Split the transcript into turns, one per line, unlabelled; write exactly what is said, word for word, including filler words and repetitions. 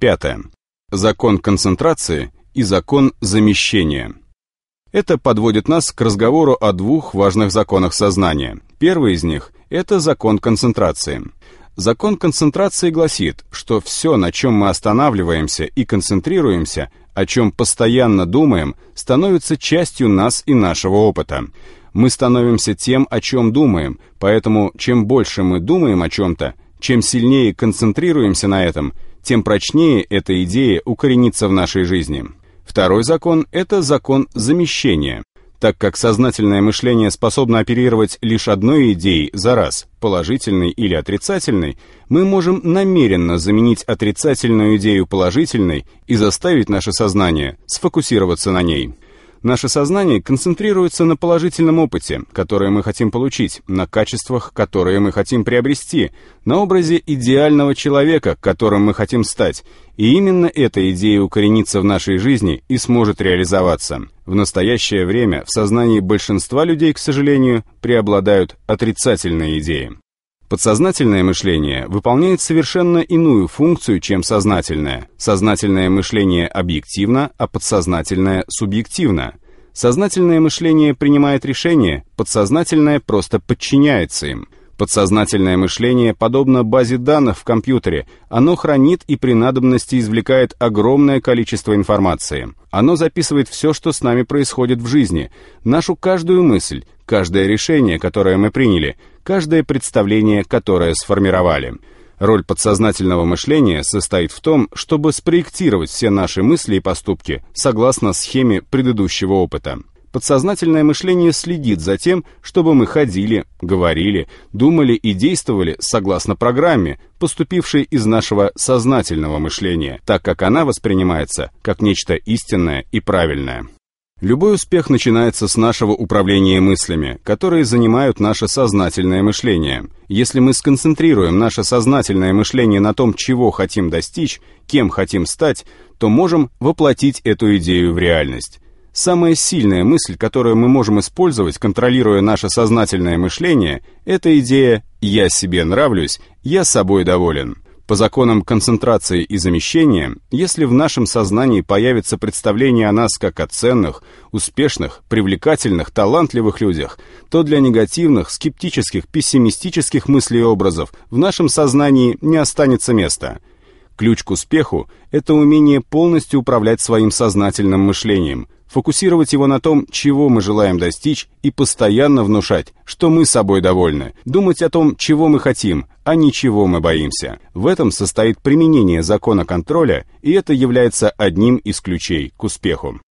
Пятое. Закон концентрации и закон замещения. Это подводит нас к разговору о двух важных законах сознания. Первый из них – это закон концентрации. Закон концентрации гласит, что все, на чем мы останавливаемся и концентрируемся, о чем постоянно думаем, становится частью нас и нашего опыта. Мы становимся тем, о чем думаем, поэтому чем больше мы думаем о чем-то, чем сильнее концентрируемся на этом, тем прочнее эта идея укоренится в нашей жизни. Второй закон – это закон замещения. Так как сознательное мышление способно оперировать лишь одной идеей за раз, положительной или отрицательной, мы можем намеренно заменить отрицательную идею положительной и заставить наше сознание сфокусироваться на ней. Наше сознание концентрируется на положительном опыте, который мы хотим получить, на качествах, которые мы хотим приобрести, на образе идеального человека, которым мы хотим стать, и именно эта идея укоренится в нашей жизни и сможет реализоваться. В настоящее время в сознании большинства людей, к сожалению, преобладают отрицательные идеи. Подсознательное мышление выполняет совершенно иную функцию, чем сознательное. Сознательное мышление объективно, а подсознательное субъективно. Сознательное мышление принимает решения, подсознательное просто подчиняется им. Подсознательное мышление подобно базе данных в компьютере. Оно хранит и при надобности извлекает огромное количество информации. Оно записывает все, что с нами происходит в жизни, нашу каждую мысль, каждое решение, которое мы приняли, каждое представление, которое сформировали. Роль подсознательного мышления состоит в том, чтобы спроектировать все наши мысли и поступки согласно схеме предыдущего опыта. Подсознательное мышление следит за тем, чтобы мы ходили, говорили, думали и действовали согласно программе, поступившей из нашего сознательного мышления, так как она воспринимается как нечто истинное и правильное. Любой успех начинается с нашего управления мыслями, которые занимают наше сознательное мышление. Если мы сконцентрируем наше сознательное мышление на том, чего хотим достичь, кем хотим стать, то можем воплотить эту идею в реальность. Самая сильная мысль, которую мы можем использовать, контролируя наше сознательное мышление, это идея «я себе нравлюсь, я собой доволен». По законам концентрации и замещения, если в нашем сознании появится представление о нас как о ценных, успешных, привлекательных, талантливых людях, то для негативных, скептических, пессимистических мыслей и образов в нашем сознании не останется места. Ключ к успеху – это умение полностью управлять своим сознательным мышлением, фокусировать его на том, чего мы желаем достичь, и постоянно внушать, что мы собой довольны, думать о том, чего мы хотим, а не чего мы боимся. В этом состоит применение закона контроля, и это является одним из ключей к успеху.